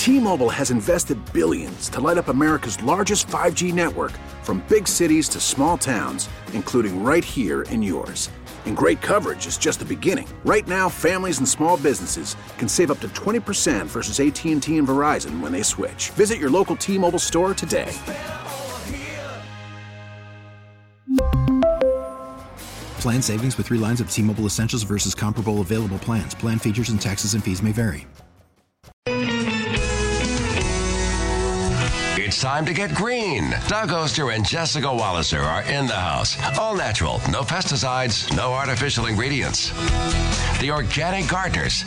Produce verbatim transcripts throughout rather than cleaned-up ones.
T-Mobile has invested billions to light up America's largest five G network, from big cities to small towns, including right here in yours. And great coverage is just the beginning. Right now, families and small businesses can save up to twenty percent versus A T and T and Verizon when they switch. Visit your local T-Mobile store today. Plan savings with three lines of T-Mobile Essentials versus comparable available plans. Plan features and taxes and fees may vary. It's time to get green. Doug Oster and Jessica Walliser are in the house. All natural, no pesticides, no artificial ingredients. The Organic Gardeners.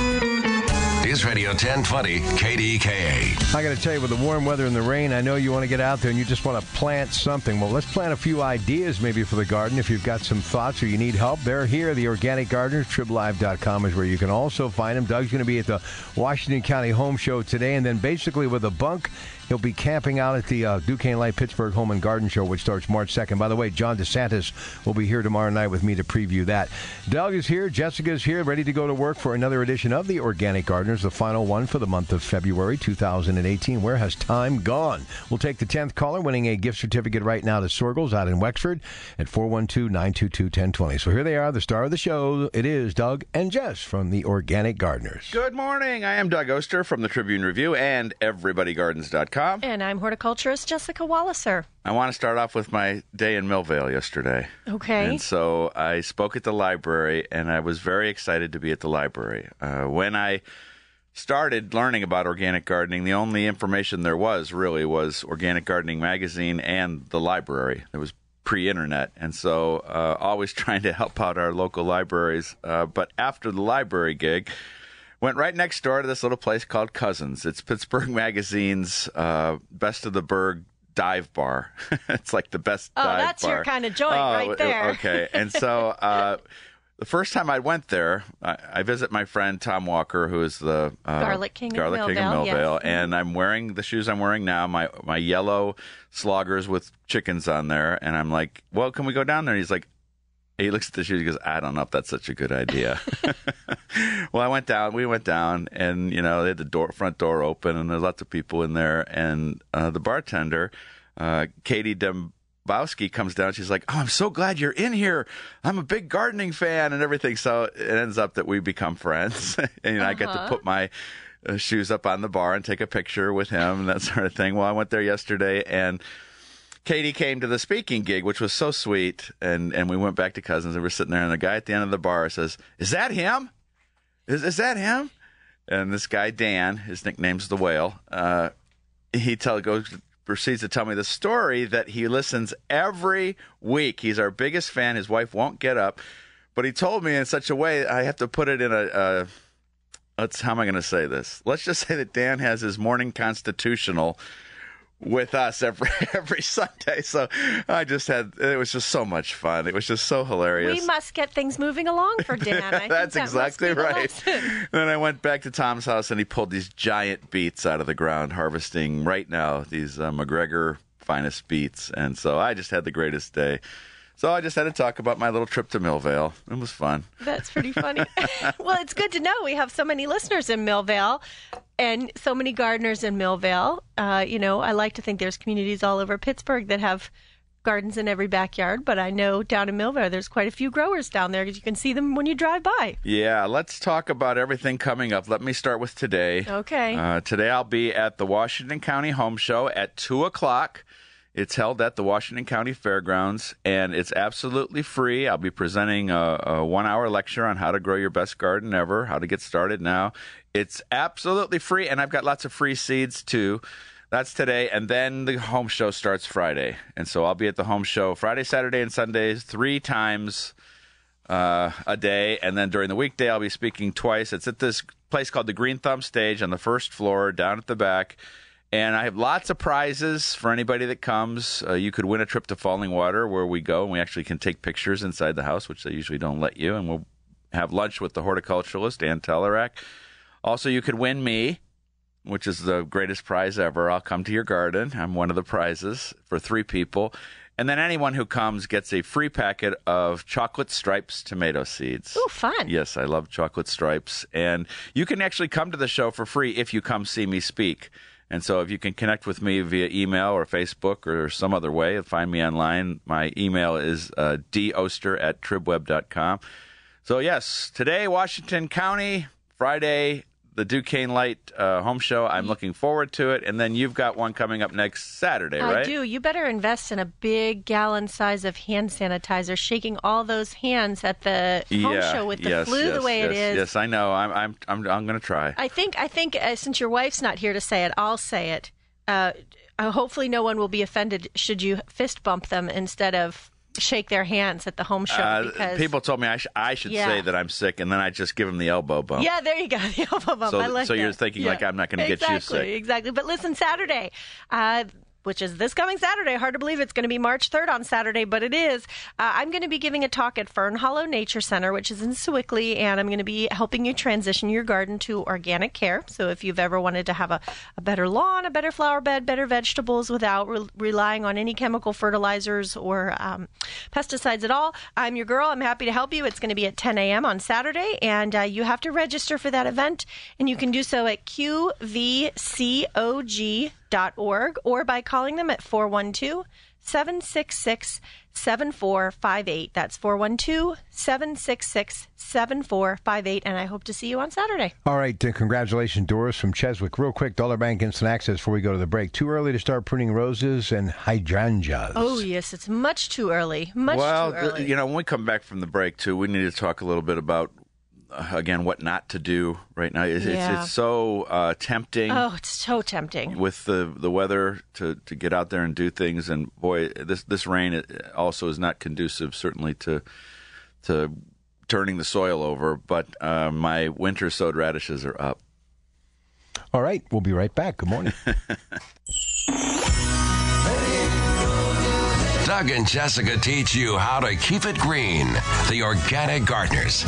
News Radio ten twenty K D K A. I got to tell you, with the warm weather and the rain, I know you want to get out there and you just want to plant something. Well, let's plant a few ideas maybe for the garden. If you've got some thoughts or you need help, they're here. The Organic Gardeners, trib live dot com is where you can also find them. Doug's going to be at the Washington County Home Show today, and then basically with a bunk, he'll be camping out at the uh, Duquesne Light Pittsburgh Home and Garden Show, which starts March second. By the way, John DeSantis will be here tomorrow night with me to preview that. Doug is here. Jessica's here, ready to go to work for another edition of the Organic Gardeners, the final one for the month of February two thousand eighteen. Where has time gone? We'll take the tenth caller, winning a gift certificate right now to Sorgles out in Wexford at four one two, nine two two, one zero two zero. So here they are, the star of the show. It is Doug and Jess from the Organic Gardeners. Good morning. I am Doug Oster from the Tribune Review and everybody gardens dot com. And I'm horticulturist Jessica Walliser. I want to start off with my day in Millvale yesterday. Okay. And so I spoke at the library, and I was very excited to be at the library. Uh, when I started learning about organic gardening, the only information there was really was Organic Gardening Magazine and the library. It was pre-internet, and so uh, always trying to help out our local libraries. Uh, but after the library gig, went right next door to this little place called Cousins. It's Pittsburgh Magazine's uh, Best of the Burg dive bar. It's like the best oh, dive bar. Oh, that's your kind of joint oh, right there. Okay, and so uh, the first time I went there, I, I visit my friend Tom Walker, who is the uh, Garlic King Garlic of King Millvale, of Millvale, yes. and I'm wearing the shoes I'm wearing now, my my yellow sloggers with chickens on there, and I'm like, well, can we go down there? And he's like, he looks at the shoes, he goes, I don't know if that's such a good idea. Well, I went down, we went down, and, you know, they had the door, front door open, and there's lots of people in there, and uh, the bartender, uh, Katie Dembowski, comes down, she's like, oh, I'm so glad you're in here. I'm a big gardening fan and everything. So it ends up that we become friends, and you know, uh-huh. I get to put my uh, shoes up on the bar and take a picture with him and that sort of thing. Well, I went there yesterday, and Katie came to the speaking gig, which was so sweet, and, and we went back to Cousins, and we're sitting there, and the guy at the end of the bar says, is that him? Is is that him? And this guy, Dan, his nickname's the Whale, uh, he tell, goes proceeds to tell me the story that he listens every week. He's our biggest fan. His wife won't get up, but he told me in such a way, I have to put it in a, a let's, how am I going to say this? Let's just say that Dan has his morning constitutional with us every every Sunday. So I just had, it was just so much fun. It was just so hilarious. We must get things moving along for Dan. I That's think that exactly must be the right. lesson. Then I went back to Tom's house, and he pulled these giant beets out of the ground, harvesting right now these uh, McGregor finest beets. And so I just had the greatest day. So I just had to talk about my little trip to Millvale. It was fun. That's pretty funny. Well, it's good to know we have so many listeners in Millvale and so many gardeners in Millvale. Uh, you know, I like to think there's communities all over Pittsburgh that have gardens in every backyard, but I know down in Millvale there's quite a few growers down there because you can see them when you drive by. Yeah, let's talk about everything coming up. Let me start with today. Okay. Uh, today I'll be at the Washington County Home Show at two o'clock. It's held at the Washington County Fairgrounds, and it's absolutely free. I'll be presenting a, a one-hour lecture on how to grow your best garden ever, how to get started now. It's absolutely free, and I've got lots of free seeds, too. That's today, and then the home show starts Friday. And so I'll be at the home show Friday, Saturday, and Sundays three times uh, a day, and then during the weekday I'll be speaking twice. It's at this place called the Green Thumb Stage on the first floor, down at the back. And I have lots of prizes for anybody that comes. Uh, you could win a trip to Falling Water, where we go, and we actually can take pictures inside the house, which they usually don't let you. And we'll have lunch with the horticulturalist, Ann Tellerack. Also, you could win me, which is the greatest prize ever. I'll come to your garden. I'm one of the prizes for three people. And then anyone who comes gets a free packet of Chocolate Stripes tomato seeds. Ooh, fun. Yes, I love Chocolate Stripes. And you can actually come to the show for free if you come see me speak. And so if you can connect with me via email or Facebook or some other way, find me online. My email is uh, doster at tribweb dot com. So, yes, today, Washington County, Friday, the Duquesne Light uh, home show. I'm looking forward to it. And then you've got one coming up next Saturday, right? I do. You better invest in a big gallon size of hand sanitizer, shaking all those hands at the home yeah, show with the yes, flu yes, the way yes, it is. Yes, I know. I'm I'm I'm, I'm going to try. I think I think uh, since your wife's not here to say it, I'll say it. Uh, uh, hopefully, no one will be offended should you fist bump them instead of shake their hands at the home show. Uh, because people told me I, sh- I should Yeah. say that I'm sick, and then I just give them the elbow bump. Yeah, there you go. The elbow bump. So- I like so you're that. thinking, Yeah. like, I'm not gonna get you Exactly, sick. Exactly. But listen, Saturday, uh, which is this coming Saturday. Hard to believe it's going to be March third on Saturday, but it is. Uh, I'm going to be giving a talk at Fern Hollow Nature Center, which is in Sewickley, and I'm going to be helping you transition your garden to organic care. So if you've ever wanted to have a, a better lawn, a better flower bed, better vegetables without re- relying on any chemical fertilizers or um, pesticides at all, I'm your girl. I'm happy to help you. It's going to be at ten a.m. on Saturday, and uh, you have to register for that event, and you can do so at Q V C O G dot org or by calling them at four one two, seven six six, seven four five eight. That's four one two, seven six six, seven four five eight, and I hope to see you on Saturday. All right, uh, congratulations, Doris from Cheswick. Real quick, Dollar Bank Instant Access before we go to the break. Too early to start pruning roses and hydrangeas. Oh, yes, it's much too early. Much well, too early. th- you know, when we come back from the break, too, we need to talk a little bit about, uh, again, what not to do right now. It's, Yeah. it's, it's so uh, tempting. Oh, it's so tempting. With the, the weather to, to get out there and do things, and boy, this this rain also is not conducive, certainly to to turning the soil over. But uh, my winter sowed radishes are up. All right, we'll be right back. Good morning. Doug and Jessica teach you how to keep it green. The Organic Gardeners.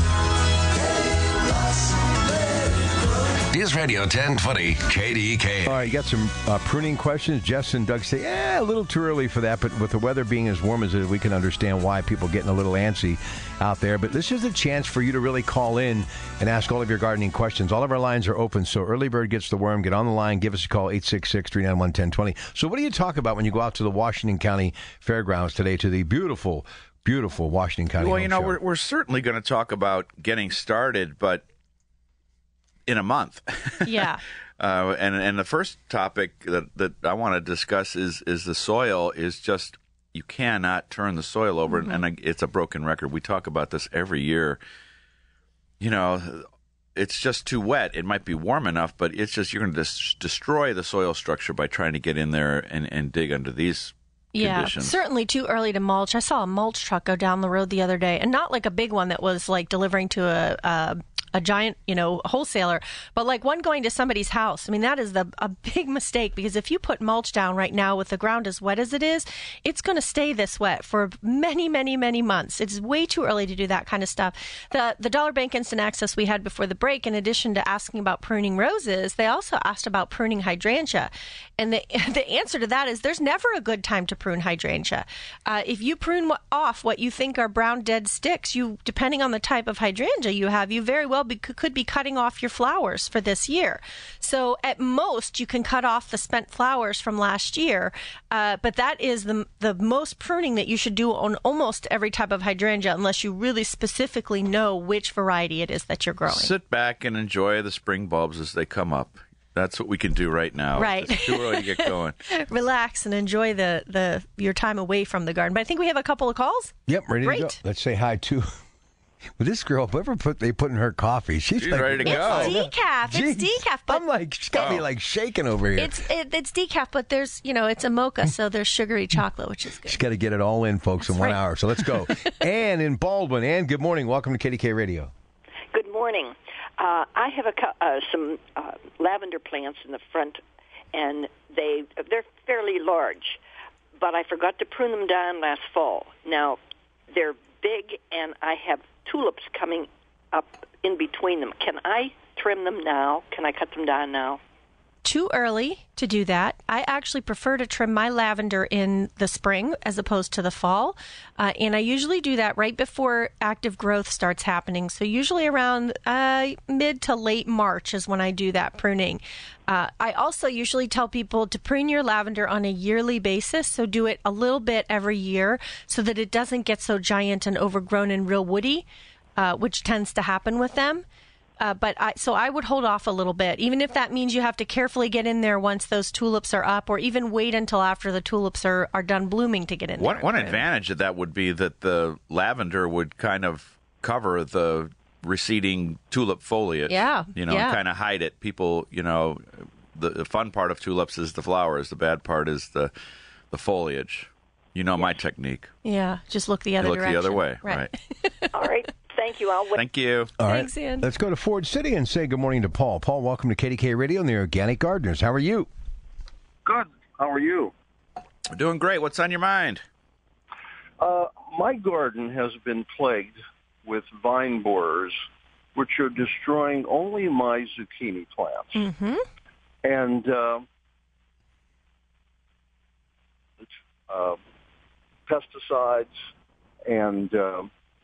News Radio ten twenty K D K. All right, you got some uh, pruning questions. Jess and Doug say, eh, a little too early for that, but with the weather being as warm as it is, we can understand why people are getting a little antsy out there. But this is a chance for you to really call in and ask all of your gardening questions. All of our lines are open, so early bird gets the worm. Get on the line. Give us a call, eight six six, three nine one, one zero two zero. So what do you talk about when you go out to the Washington County Fairgrounds today, to the beautiful, beautiful Washington County Well, Home you know, Show? we're, we're certainly going to talk about getting started, but in a month. Yeah. Uh, and and the first topic that, that I want to discuss is is the soil is just, you cannot turn the soil over, Mm-hmm. and it's a broken record. We talk about this every year. You know, it's just too wet. It might be warm enough, but it's just, you're going to des- destroy the soil structure by trying to get in there and, and dig under these Yeah, conditions. certainly too early to mulch. I saw a mulch truck go down the road the other day, and not like a big one that was like delivering to a a, a giant, you know, wholesaler, but like one going to somebody's house. I mean, that is the a big mistake, because if you put mulch down right now with the ground as wet as it is, it's going to stay this wet for many, many, many months. It's way too early to do that kind of stuff. The the Dollar Bank Instant Access we had before the break, in addition to asking about pruning roses, they also asked about pruning hydrangea, and the the answer to that is there's never a good time to prune hydrangea. Uh, if you prune off what you think are brown dead sticks, you, depending on the type of hydrangea you have, you very well be, could be cutting off your flowers for this year. So at most, you can cut off the spent flowers from last year, uh, but that is the the most pruning that you should do on almost every type of hydrangea, unless you really specifically know which variety it is that you're growing. Sit back and enjoy the spring bulbs as they come up. That's what we can do right now. Right. It's too early to get going. Relax and enjoy the, the your time away from the garden. But I think we have a couple of calls. Yep, ready Great. to go. Let's say hi to well, this girl. Whoever put they put in her coffee, she's, She's like, ready to It's go. decaf. It's Jeez. decaf. But I'm like, she's got me Oh. like shaking over here. It's it, it's decaf, but there's you know it's a mocha, so there's sugary chocolate, which is good. She's got to get it all in, folks, in That's one right. hour. So let's go. Ann in Baldwin. Ann, good morning. Welcome to K D K Radio. Good morning. Uh, I have a, cou- uh, some uh, lavender plants in the front, and they they're fairly large, but I forgot to prune them down last fall. Now they're big, and I have tulips coming up in between them. Can I trim them now? Can I cut them down now? too early to do that. I actually prefer to trim my lavender in the spring as opposed to the fall. Uh, and I usually do that right before active growth starts happening. So usually around uh, mid to late March is when I do that pruning. Uh, I also usually tell people to prune your lavender on a yearly basis. So do it a little bit every year so that it doesn't get so giant and overgrown and real woody, uh, which tends to happen with them. Uh, but I, so I would hold off a little bit, even if that means you have to carefully get in there once those tulips are up, or even wait until after the tulips are, are done blooming to get in One, there. one advantage of that would be that the lavender would kind of cover the receding tulip foliage. Yeah, You know, yeah. kind of hide it. People, you know, the, the fun part of tulips is the flowers. The bad part is the the foliage. You know my technique. Yeah, just look the other You look direction. the other way. Right. All right. Thank you. I'll wait. Thank you. All right. Thanks, Ian. Let's go to Ford City and say good morning to Paul. Paul, welcome to K D K Radio and the Organic Gardeners. How are you? Good. How are you? We're doing great. What's on your mind? Uh, my garden has been plagued with vine borers, which are destroying only my zucchini plants. Mm-hmm. And uh, uh, pesticides, and uh,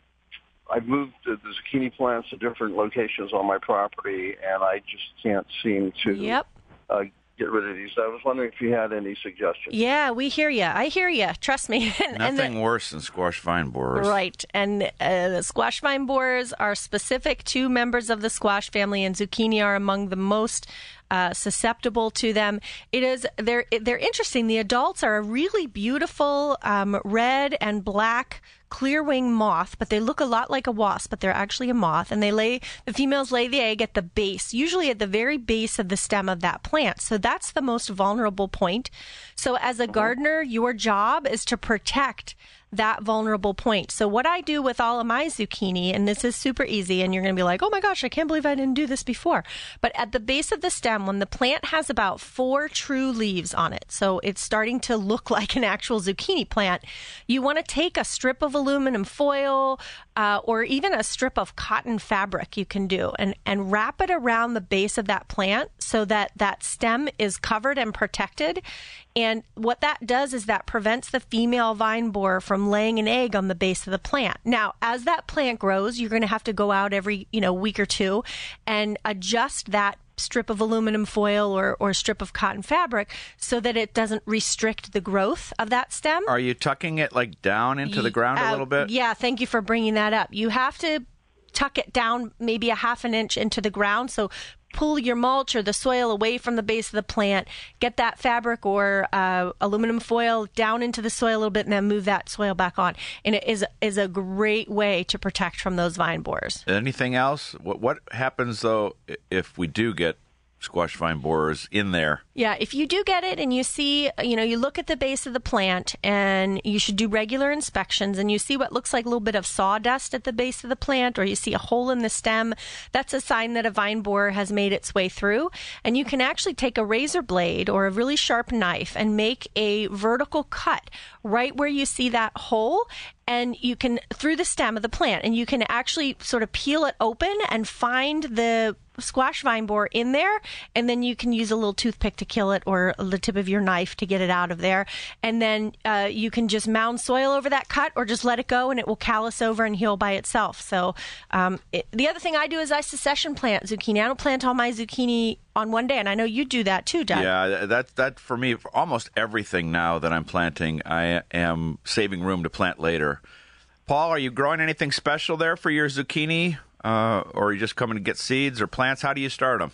I've moved the zucchini plants to different locations on my property, and I just can't seem to Yep. uh, get rid of these. I was wondering if you had any suggestions. Yeah, we hear you. I hear you. Trust me. and, and Nothing the, worse than squash vine borers. Right. And uh, the squash vine borers are specific to members of the squash family, and zucchini are among the most uh, susceptible to them. It is they're they're interesting. The adults are a really beautiful um, red and black clear wing moth, but they look a lot like a wasp, but they're actually a moth. And they lay the females lay the egg at the base, usually at the very base of the stem of that plant. So that's the most vulnerable point. So as a gardener, your job is to protect that vulnerable point. So what I do with all of my zucchini, and this is super easy, and you're going to be like, oh my gosh, I can't believe I didn't do this before. But at the base of the stem, when the plant has about four true leaves on it, so it's starting to look like an actual zucchini plant, you want to take a strip of aluminum foil uh, or even a strip of cotton fabric you can do and, and wrap it around the base of that plant so that that stem is covered and protected. And what that does is that prevents the female vine borer from laying an egg on the base of the plant. Now, as that plant grows, you're going to have to go out every, you know, week or two and adjust that strip of aluminum foil or, or strip of cotton fabric so that it doesn't restrict the growth of that stem. Are you tucking it like down into the ground a Uh, little bit? Yeah, thank you for bringing that up. You have to tuck it down maybe a half an inch into the ground. So pull your mulch or the soil away from the base of the plant, get that fabric or uh, aluminum foil down into the soil a little bit, and then move that soil back on. And it is is a great way to protect from those vine borers. Anything else? What what happens though i- if we do get squash vine borers in there? Yeah, if you do get it and you see, you know, you look at the base of the plant and you should do regular inspections and you see what looks like a little bit of sawdust at the base of the plant or you see a hole in the stem, that's a sign that a vine borer has made its way through. And you can actually take a razor blade or a really sharp knife and make a vertical cut right where you see that hole, and you can, through the stem of the plant, and you can actually sort of peel it open and find the squash vine borer in there, and then you can use a little toothpick to kill it or the tip of your knife to get it out of there. And then uh, you can just mound soil over that cut or just let it go and it will callus over and heal by itself. So um, it, the other thing I do is I succession plant zucchini. I don't plant all my zucchini on one day, and I know you do that too, Doug. Yeah, that that for me, for almost everything now that I'm planting, I am saving room to plant later. Paul, are you growing anything special there for your zucchini, uh, or are you just coming to get seeds or plants? How do you start them?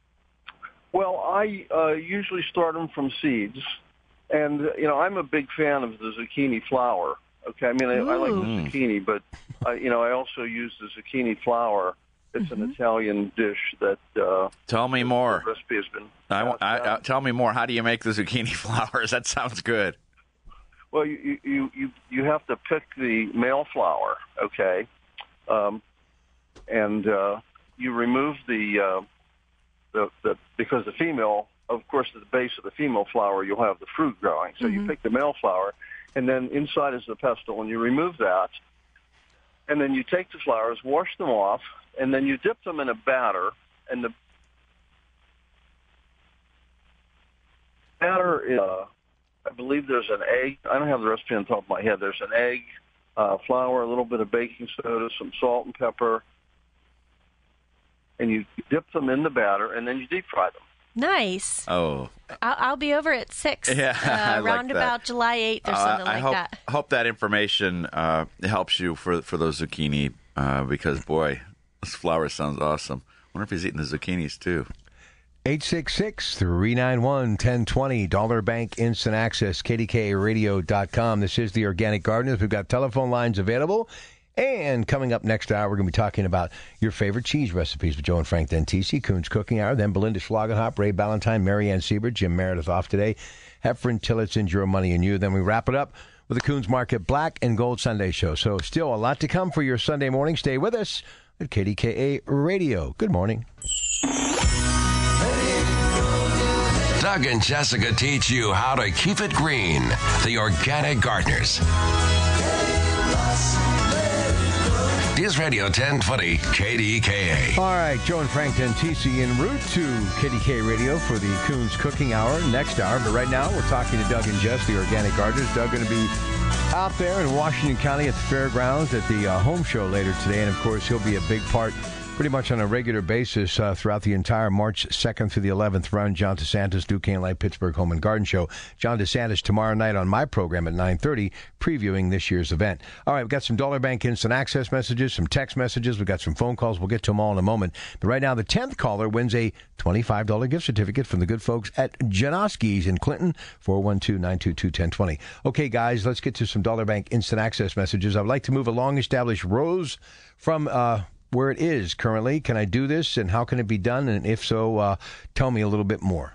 Well, I uh, usually start them from seeds, and you know I'm a big fan of the zucchini flower. Okay, I mean I, I like the zucchini, but uh, you know I also use the zucchini flower. It's mm-hmm. an Italian dish that. Uh, Tell me more. The recipe has been. I, want- I, I, tell me more. How do you make the zucchini flowers? That sounds good. Well, you you you you have to pick the male flower, okay, um, and uh, you remove the, uh, the the because the female, of course, at the base of the female flower, you'll have the fruit growing. So Mm-hmm. you pick the male flower, and then inside is the pestle, and you remove that, and then you take the flowers, wash them off, and then you dip them in a batter, and the is, uh, I believe there's an egg. I don't have the recipe on top of my head. There's an egg, uh, flour, a little bit of baking soda, some salt and pepper, and you dip them in the batter, and then you deep fry them. Nice. Oh. I'll, I'll be over at six. Yeah, I uh, like round that. about July eighth or something uh, I like hope, that. I hope that information uh, helps you for for those zucchini uh, because, boy, this flour sounds awesome. I wonder if he's eating the zucchinis, too. eight six six, three nine one, one zero two zero. Dollar Bank Instant Access, K D K A radio dot com. This is the Organic Gardeners. We've got telephone lines available. And coming up next hour, we're going to be talking about your favorite cheese recipes with Joe and Frank Dentisi, Coons Cooking Hour, then Belinda Schlagenhop, Ray Ballantyne, Marianne Siebert, Jim Meredith off today, Heffron Tillotson, Your Money and You. Then we wrap it up with the Coons Market Black and Gold Sunday Show. So still a lot to come for your Sunday morning. Stay with us at K D K A Radio. Good morning. Doug and Jessica teach you how to keep it green. The Organic Gardeners. News Radio ten twenty K D K A. All right, Joe and Frank Dentisi en route to K D K Radio for the Coons Cooking Hour next hour. But right now, we're talking to Doug and Jess, the Organic Gardeners. Doug going to be out there in Washington County at the fairgrounds at the uh, home show later today. And, of course, he'll be a big part pretty much on a regular basis uh, throughout the entire March second through the eleventh run. John DeSantis, Duquesne Light Pittsburgh Home and Garden Show. John DeSantis tomorrow night on my program at nine thirty, previewing this year's event. All right, we've got some Dollar Bank Instant Access messages, some text messages. We've got some phone calls. We'll get to them all in a moment. But right now, the tenth caller wins a twenty-five dollars gift certificate from the good folks at Janoski's in Clinton, four one two, nine two two, one zero two zero. Okay, guys, let's get to some Dollar Bank Instant Access messages. I would like to move a long-established rose from... Uh, where it is currently. Can I do this, and how can it be done? And if so, uh, tell me a little bit more.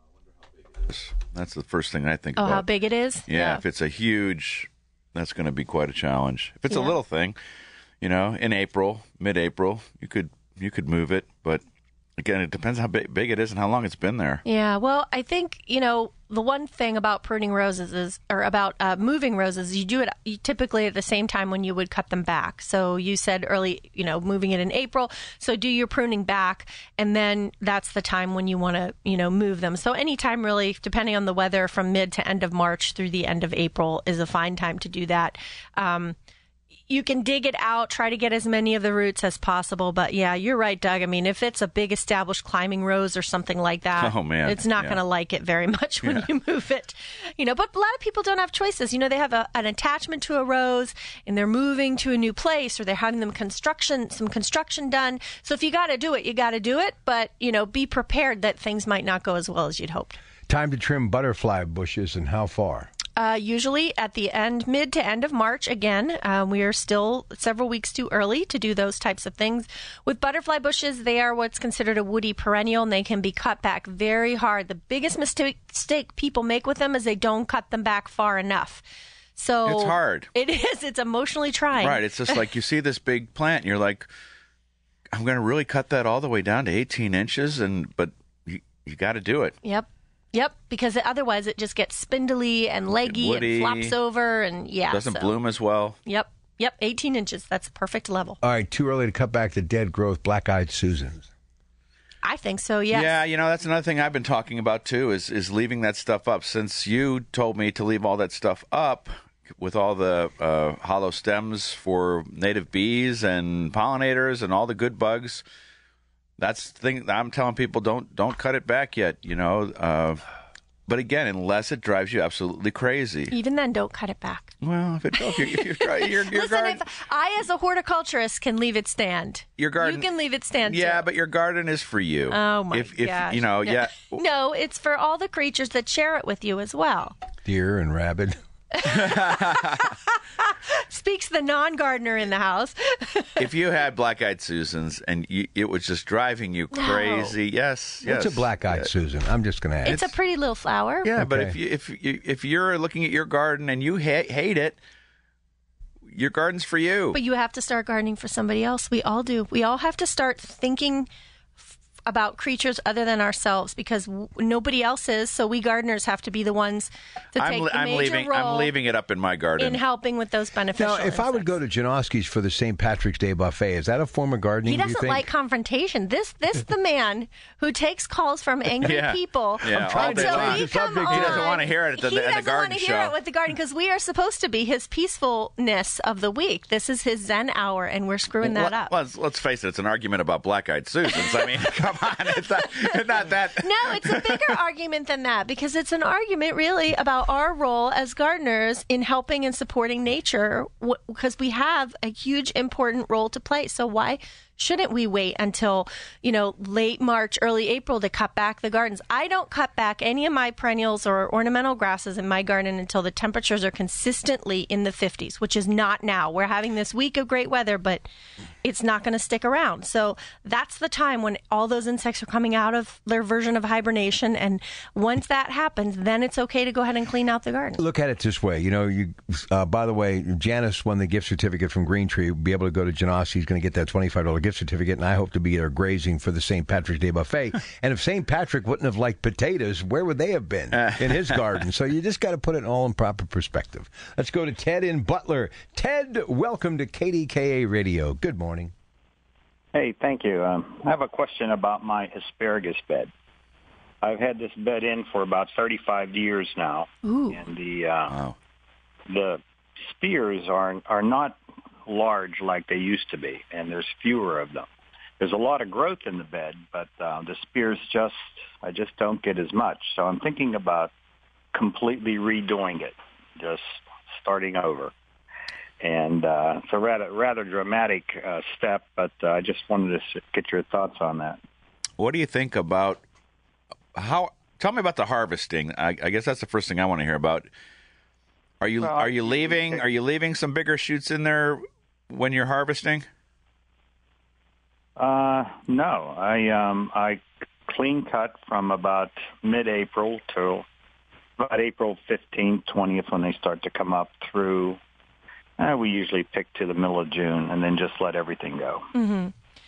That's the first thing I think Oh, about. how big it is? Yeah, Yeah. if it's a huge, that's going to be quite a challenge. If it's Yeah. a little thing, you know, in April, mid-April, you could you could move it, but again, it depends how big, big it is and how long it's been there. Yeah, well, I think, you know, the one thing about pruning roses is, or about uh, moving roses, you do it you typically at the same time when you would cut them back. So you said early, you know, moving it in April. So do your pruning back, and then that's the time when you want to, you know, move them. So anytime really, depending on the weather, from mid to end of March through the end of April is a fine time to do that. Um, You can dig it out, try to get as many of the roots as possible. But yeah, you're right, Doug. I mean, if it's a big established climbing rose or something like that, Oh, man. it's not Yeah. going to like it very much when Yeah. you move it. You know, but a lot of people don't have choices. You know, they have a, an attachment to a rose and they're moving to a new place, or they're having them construction, some construction done. So if you got to do it, you got to do it. But, you know, be prepared that things might not go as well as you'd hoped. Time to trim butterfly bushes, and how far? Uh, usually at the end, mid to end of March. Again, uh, we are still several weeks too early to do those types of things. With butterfly bushes, they are what's considered a woody perennial, and they can be cut back very hard. The biggest mistake mistake people make with them is they don't cut them back far enough. So It's hard. It is. It's emotionally trying. Right. It's just like you see this big plant and you're like, I'm going to really cut that all the way down to eighteen inches, and but you, you got to do it. Yep. Yep, because otherwise it just gets spindly and leggy and, woody. flops over, and yeah. Doesn't so- bloom as well. Yep. Yep. eighteen inches. That's the perfect level. All right, too early to cut back the dead growth black-eyed Susans. I think so, yes. Yeah, you know, that's another thing I've been talking about too, is is leaving that stuff up. Since you told me to leave all that stuff up with all the uh, hollow stems for native bees and pollinators and all the good bugs, that's the thing I'm telling people, don't don't cut it back yet, you know. Uh, but again, unless it drives you absolutely crazy. Even then, don't cut it back. Well, if, it, if you're, if you're trying, your, your Listen, garden, if I, as a horticulturist, can leave it stand. Your garden- You can leave it stand, yeah, too. but your garden is for you. Oh, my if, if, gosh. You know, no. yeah. No, it's for all the creatures that share it with you as well. Deer and rabbit. Speaks the non-gardener in the house. If you had black-eyed Susans and you, it was just driving you crazy, yes, yes. What's a black-eyed Susan? I'm just going to ask. It's a pretty little flower. Yeah, but Okay. if you, if you, if you're looking at your garden and you ha- hate it, your garden's for you. But you have to start gardening for somebody else. We all do. We all have to start thinking f- about creatures other than ourselves because w- nobody else is. So we gardeners have to be the ones to take I'm, the I'm major leaving. role I'm leaving it up in my garden. in helping with those beneficial Now, if I would insects. go to Janoski's for the Saint Patrick's Day buffet, is that a form of gardening? He do you doesn't think? like confrontation. This this the man who takes calls from angry Yeah. people Yeah, all day until long. we The come subject- on. He doesn't wanna hear it at the- He at the doesn't garden want to hear show. it with the garden because we are supposed to be his peacefulness of the week. This is his Zen hour, and we're screwing that Let- up. Let's, let's face it, it's an argument about black-eyed Susans. I mean, come on, it's not, it's not that. No, it's a bigger argument than that because it's an argument really about our role as gardeners in helping and supporting nature because we have a huge important role to play. So why shouldn't we wait until, you know, late March, early April to cut back the gardens? I don't cut back any of my perennials or ornamental grasses in my garden until the temperatures are consistently in the fifties, which is not now. We're having this week of great weather, but it's not going to stick around. So that's the time when all those insects are coming out of their version of hibernation. And once that happens, then it's okay to go ahead and clean out the garden. Look at it this way. You know, you. Uh, by the way, Janice won the gift certificate from Green Tree. Be able to go to Janoski. He's going to get that twenty-five dollars gift certificate, and I hope to be there grazing for the Saint Patrick's Day buffet. And if Saint Patrick wouldn't have liked potatoes, where would they have been in his garden? So you just got to put it all in proper perspective. Let's go to Ted in Butler. Ted, welcome to K D K A Radio. Good morning. Hey, thank you. Um, I have a question about my asparagus bed. I've had this bed in for about thirty-five years now, Ooh. and the uh, Wow. the spears are are not large like they used to be, and there's fewer of them. There's a lot of growth in the bed, but uh, the spears just I just don't get as much. So I'm thinking about completely redoing it, just starting over. And uh, it's a rather rather dramatic uh, step, but uh, I just wanted to get your thoughts on that. What do you think about how? Tell me about the harvesting. I, I guess that's the first thing I want to hear about. Are you Well, are you leaving? Are you leaving some bigger shoots in there when you're harvesting? Uh, no, I um, I clean cut from about mid-April to about April fifteenth, twentieth when they start to come up through. Uh, we usually pick to the middle of June and then just let everything go. Mm-hmm.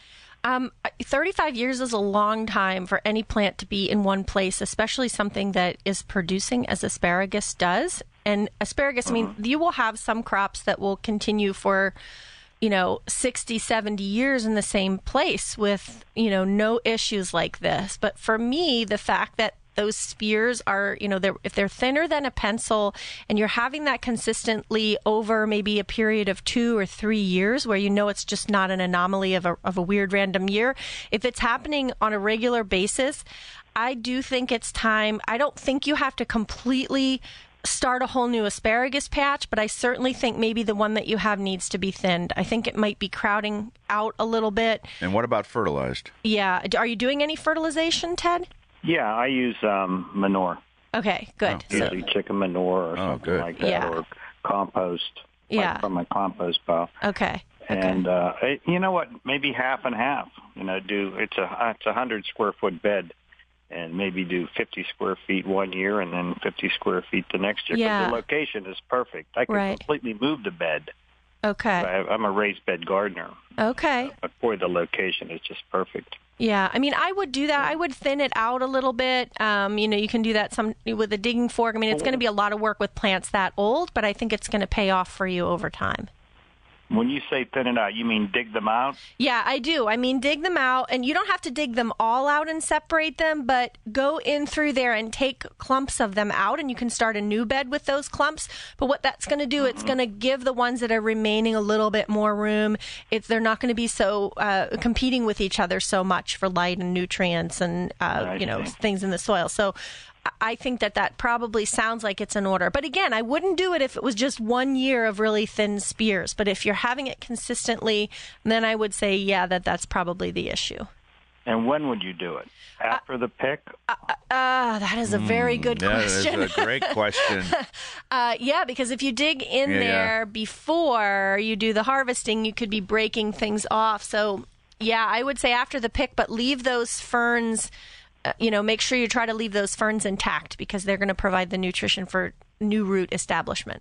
Um, thirty-five years is a long time for any plant to be in one place, especially something that is producing as asparagus does. And asparagus, mm-hmm. I mean, you will have some crops that will continue for, you know, sixty, seventy years in the same place with, you know, no issues like this. But for me, the fact that those spears are, you know, they're, if they're thinner than a pencil and you're having that consistently over maybe a period of two or three years where you know it's just not an anomaly of a, of a weird random year, if it's happening on a regular basis, I do think it's time. I don't think you have to completely start a whole new asparagus patch, but I certainly think maybe the one that you have needs to be thinned. I think it might be crowding out a little bit. And what about fertilized? Yeah. Are you doing any fertilization, Ted? Yeah, I use um, manure. Okay, good. Oh, Usually chicken manure or Oh, something good. like that, Yeah. or compost Yeah. like from my compost pile. Okay. Okay. And uh, it, you know what? Maybe half and half. You know, do it's a it's a hundred square foot bed, and maybe do fifty square feet one year, and then fifty square feet the next year. 'Cause Yeah. the location is perfect. I could Right. completely move the bed. Okay. I, I'm a raised bed gardener, Okay. but boy, the location is just perfect. Yeah, I mean, I would do that. I would thin it out a little bit. Um, you know, you can do that some with a digging fork. I mean, it's going to be a lot of work with plants that old, but I think it's going to pay off for you over time. When you say thin it out, you mean dig them out? Yeah, I do. I mean, dig them out, and you don't have to dig them all out and separate them, but go in through there and take clumps of them out, and you can start a new bed with those clumps. But what that's going to do, mm-hmm. it's going to give the ones that are remaining a little bit more room. It's they're not going to be so uh, competing with each other so much for light and nutrients and uh, you know see. things in the soil. So I think that that probably sounds like it's in order. But again, I wouldn't do it if it was just one year of really thin spears. But if you're having it consistently, then I would say, yeah, that that's probably the issue. And when would you do it? After uh, the pick? Uh, uh, that is a very good that question. That is a great question. uh, yeah, because if you dig in yeah, there yeah. before you do the harvesting, you could be breaking things off. So, yeah, I would say after the pick, but leave those ferns... Uh, you know, make sure you try to leave those ferns intact because they're going to provide the nutrition for new root establishment.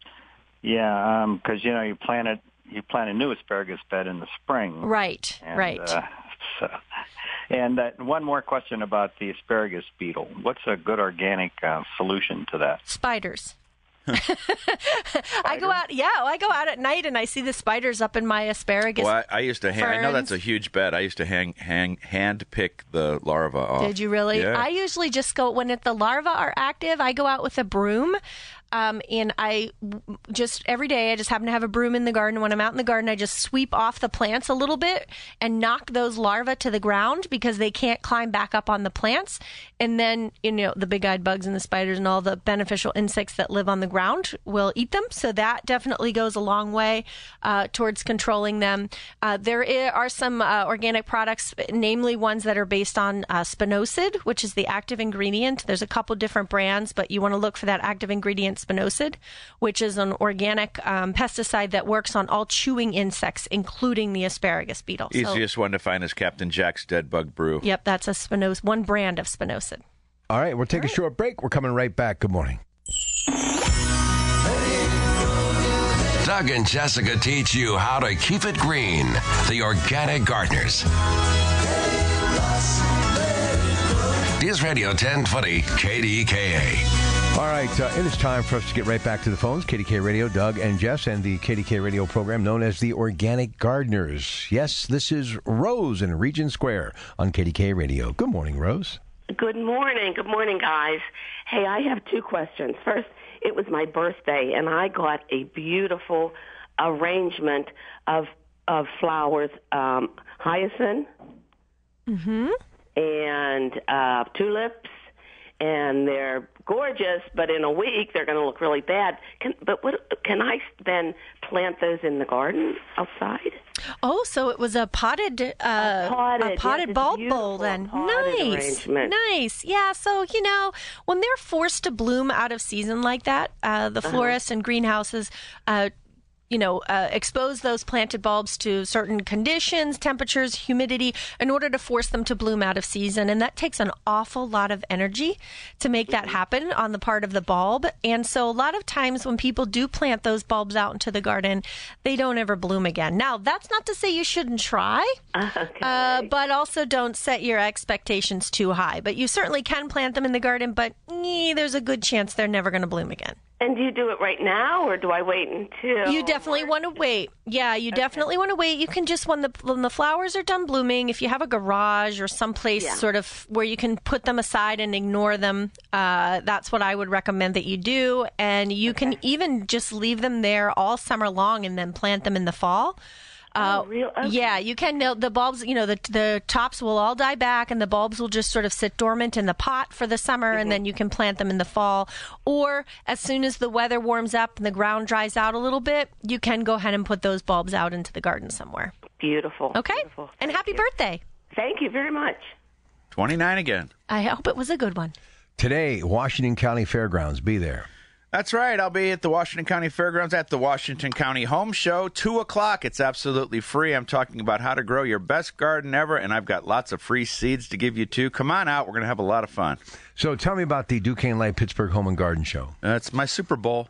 Yeah, because, um, you know, you plant it, you plant a new asparagus bed in the spring. Right, and, right. Uh, so And uh, one more question about the asparagus beetle. What's a good organic uh, solution to that? Spiders. I go out, yeah, I go out at night and I see the spiders up in my asparagus. Well, I, I used to hang, I know that's a huge bet. I used to hang, hang, hand pick the larva off. Did you really? Yeah. I usually just go, when it, the larvae are active, I go out with a broom. Um, and I just, every day, I just happen to have a broom in the garden. When I'm out in the garden, I just sweep off the plants a little bit and knock those larvae to the ground because they can't climb back up on the plants. And then, you know, the big-eyed bugs and the spiders and all the beneficial insects that live on the ground will eat them. So that definitely goes a long way uh, towards controlling them. Uh, there are some uh, organic products, namely ones that are based on uh, spinosad, which is the active ingredient. There's a couple different brands, but you want to look for that active ingredient spinosad, which is an organic um, pesticide that works on all chewing insects, including the asparagus beetle. Easiest so, one to find is Captain Jack's Dead Bug Brew. Yep, that's a spinos, one brand of spinosad. All right, we'll take a short break. We're coming right back. Good morning. Doug and Jessica teach you how to keep it green. The Organic Gardeners. News Radio ten twenty K D K A. All right, uh, it is time for us to get right back to the phones. K D K Radio, Doug and Jess, and the K D K Radio program known as the Organic Gardeners. Yes, this is Rose in Regent Square on K D K Radio. Good morning, Rose. Good morning. Good morning, guys. Hey, I have two questions. First, it was my birthday, and I got a beautiful arrangement of of flowers, um, hyacinth mm-hmm. and uh, tulips, and they're gorgeous, but in a week they're going to look really bad. Can, but what, can I then plant those in the garden outside? Oh, so it was a potted, uh, a potted, a potted yes, bulb bowl then. Nice, nice. Yeah. So you know, when they're forced to bloom out of season like that, uh, the florists uh-huh. and greenhouses. Uh, you know, uh, expose those planted bulbs to certain conditions, temperatures, humidity, in order to force them to bloom out of season. And that takes an awful lot of energy to make that happen on the part of the bulb. And so a lot of times when people do plant those bulbs out into the garden, they don't ever bloom again. Now, that's not to say you shouldn't try, okay. uh, but also don't set your expectations too high. But you certainly can plant them in the garden, but eh, there's a good chance they're never going to bloom again. And do you do it right now, or do I wait until? You definitely want to wait. Yeah, you okay. definitely want to wait. You can just, when the when the flowers are done blooming, if you have a garage or someplace yeah. sort of where you can put them aside and ignore them, uh, that's what I would recommend that you do. And you okay. can even just leave them there all summer long and then plant them in the fall. Uh, oh, real? Okay. Yeah, you can. The bulbs, you know, the the tops will all die back, and the bulbs will just sort of sit dormant in the pot for the summer, mm-hmm. and then you can plant them in the fall. Or as soon as the weather warms up and the ground dries out a little bit, you can go ahead and put those bulbs out into the garden somewhere. Beautiful. Okay. Beautiful. And happy you. birthday. Thank you very much. twenty-nine again. I hope it was a good one. Today, Washington County Fairgrounds. Be there. That's right. I'll be at the Washington County Fairgrounds at the Washington County Home Show, two o'clock. It's absolutely free. I'm talking about how to grow your best garden ever, and I've got lots of free seeds to give you, too. Come on out. We're going to have a lot of fun. So tell me about the Duquesne Light Pittsburgh Home and Garden Show. Uh, it's my Super Bowl.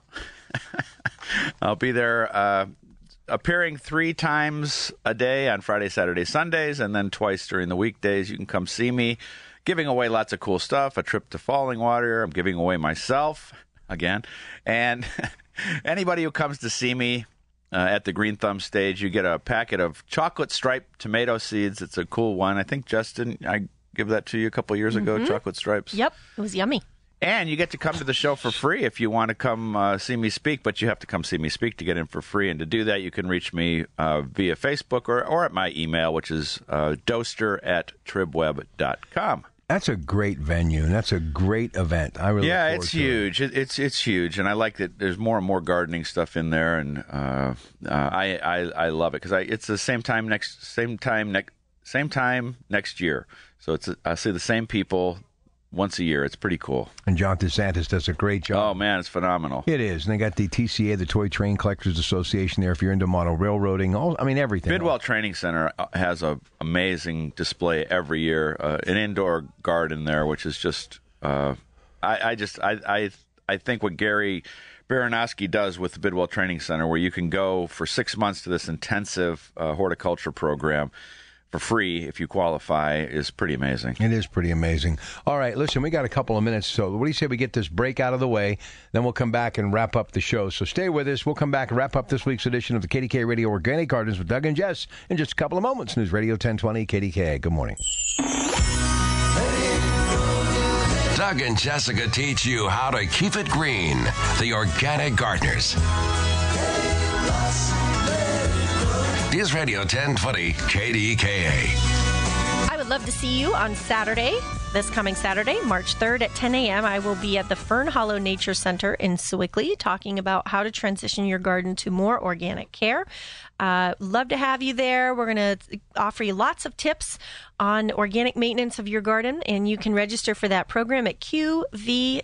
I'll be there uh, appearing three times a day on Friday, Saturday, Sundays, and then twice during the weekdays. You can come see me, giving away lots of cool stuff, a trip to Falling Water. I'm giving away myself. Again, and anybody who comes to see me uh, at the Green Thumb stage, you get a packet of chocolate striped tomato seeds. It's a cool one. I think, Justin, I gave that to you a couple of years ago, mm-hmm. chocolate stripes. Yep, it was yummy. And you get to come to the show for free if you want to come uh, see me speak, but you have to come see me speak to get in for free. And to do that, you can reach me uh, via Facebook or, or at my email, which is uh, doster at tribweb dot com. That's a great venue, and that's a great event. I really yeah, look forward it's to huge. It. It, it's it's huge, and I like that. There's more and more gardening stuff in there, and uh, uh, I, I I love it because I it's the same time next same time next same time next year. So it's I see the same people once a year. It's pretty cool. And John DeSantis does a great job. Oh, man, it's phenomenal. It is. And they got the T C A, the Toy Train Collectors Association there if you're into model railroading. All, I mean, everything. Bidwell Training Center has an amazing display every year, uh, an indoor garden there, which is just, uh, I, I just, I, I, I think what Gary Baranowski does with the Bidwell Training Center, where you can go for six months to this intensive uh, horticulture program for free if you qualify is pretty amazing. It is pretty amazing. All right, listen, we got a couple of minutes, so what do you say we get this break out of the way, then we'll come back and wrap up the show. So stay with us. We'll come back and wrap up this week's edition of the K D K Radio Organic Gardens with Doug and Jess in just a couple of moments. News Radio ten twenty K D K. Good morning. Doug and Jessica teach you how to keep it green. The Organic Gardeners. News Radio ten twenty K D K A. I would love to see you on Saturday, this coming Saturday, March third at ten a.m. I will be at the Fern Hollow Nature Center in Sewickley talking about how to transition your garden to more organic care. Uh, love to have you there. We're going to offer you lots of tips on organic maintenance of your garden, and you can register for that program at q v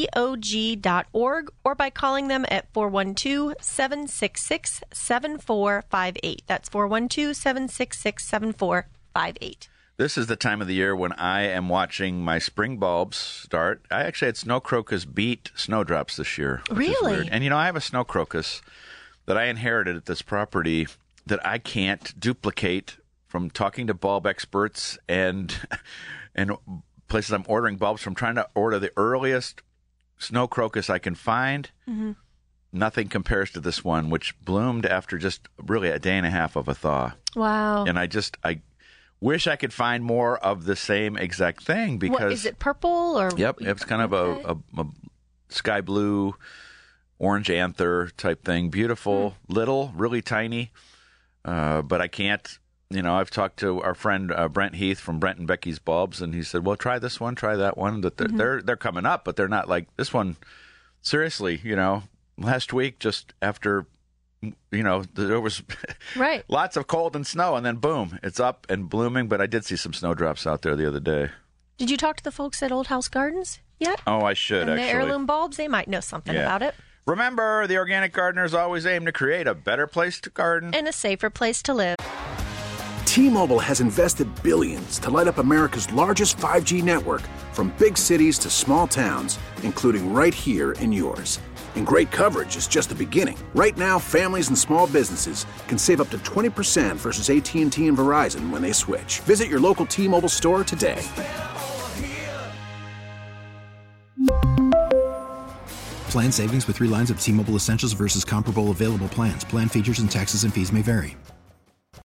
cog dot org or by calling them at four one two, seven six six, seven four five eight. That's four one two, seven six six, seven four five eight. This is the time of the year when I am watching my spring bulbs start. I actually had snow crocus beat snowdrops this year. Which really? Is weird. And, you know, I have a snow crocus that I inherited at this property that I can't duplicate from talking to bulb experts and and places I'm ordering bulbs from, trying to order the earliest snow crocus I can find. Mm-hmm. Nothing compares to this one, which bloomed after just really a day and a half of a thaw. Wow. And I just, I wish I could find more of the same exact thing because... What, is it purple or... Yep, it's kind of okay. a, a, a sky blue, orange anther type thing. Beautiful, hmm. little, really tiny. Uh, but I can't, you know, I've talked to our friend uh, Brent Heath from Brent and Becky's Bulbs, and he said, well, try this one, try that one. That they're, mm-hmm. they're, they're coming up, but they're not like this one. Seriously, you know, last week, just after... You know, there was right. lots of cold and snow, and then boom, it's up and blooming. But I did see some snowdrops out there the other day. Did you talk to the folks at Old House Gardens yet? Oh, I should, and actually. The heirloom bulbs, they might know something yeah. about it. Remember, the Organic Gardeners always aim to create a better place to garden. And a safer place to live. T-Mobile has invested billions to light up America's largest five G network, from big cities to small towns, including right here in yours. And great coverage is just the beginning. Right now, families and small businesses can save up to twenty percent versus A T and T and Verizon when they switch. Visit your local T-Mobile store today. Plan savings with three lines of T-Mobile Essentials versus comparable available plans. Plan features and taxes and fees may vary.